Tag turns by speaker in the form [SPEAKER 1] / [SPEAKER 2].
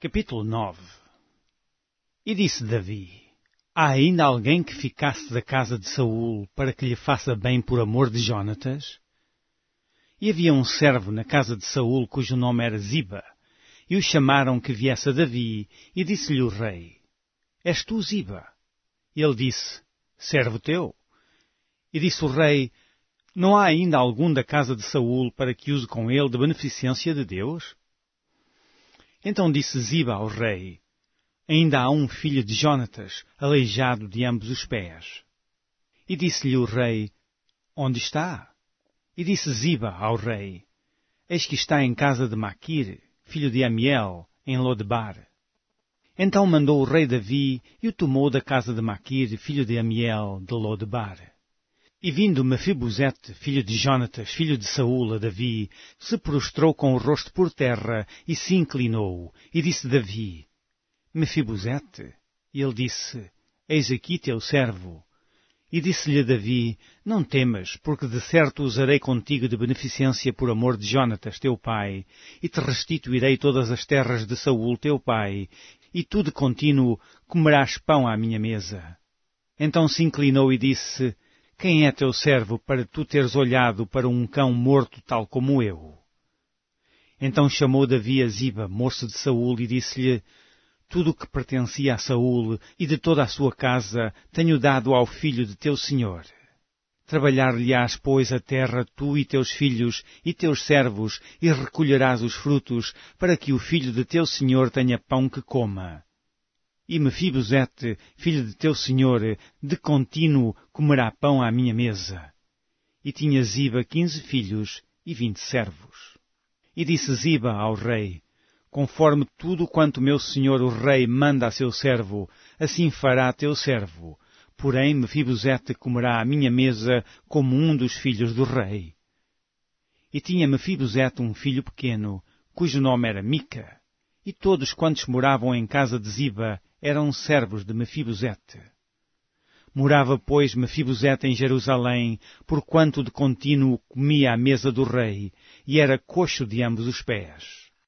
[SPEAKER 1] Capítulo 9. E disse Davi: Há ainda alguém que ficasse da casa de Saul para que lhe faça bem por amor de Jonatas? E havia um servo na casa de Saul cujo nome era Ziba, e o chamaram que viesse a Davi, e disse-lhe o rei: És tu, Ziba? E ele disse: Servo teu. E disse o rei: Não há ainda algum da casa de Saul para que use com ele de beneficência de Deus? Então disse Ziba ao rei: Ainda há um filho de Jonatas, aleijado de ambos os pés. E disse-lhe o rei: Onde está? E disse Ziba ao rei: Eis que está em casa de Maquir, filho de Amiel, em Lodebar. Então mandou o rei Davi e o tomou da casa de Maquir, filho de Amiel, de Lodebar. E vindo Mefibosete, filho de Jonatas, filho de Saul, a Davi, se prostrou com o rosto por terra e se inclinou, e disse Davi: Mefibosete? E ele disse: Eis aqui teu servo. E disse-lhe Davi: Não temas, porque de certo usarei contigo de beneficência por amor de Jonatas, teu pai, e te restituirei todas as terras de Saul, teu pai, e tu de contínuo comerás pão à minha mesa. Então se inclinou e disse: Quem é teu servo para tu teres olhado para um cão morto tal como eu? Então chamou Davi a Ziba, moço de Saul, e disse-lhe: Tudo o que pertencia a Saul e de toda a sua casa tenho dado ao filho de teu senhor. Trabalhar-lhe-ás, pois, a terra, tu e teus filhos e teus servos, e recolherás os frutos, para que o filho de teu senhor tenha pão que coma. E Mefibosete, filho de teu senhor, de contínuo comerá pão à minha mesa. E tinha Ziba 15 filhos e 20 servos. E disse Ziba ao rei: Conforme tudo quanto meu senhor o rei manda a seu servo, assim fará teu servo. Porém Mefibosete comerá à minha mesa como um dos filhos do rei. E tinha Mefibosete um filho pequeno, cujo nome era Mica. E todos quantos moravam em casa de Ziba eram servos de Mefibosete. Morava, pois, Mefibosete em Jerusalém, porquanto de contínuo comia à mesa do rei, e era coxo de ambos os pés.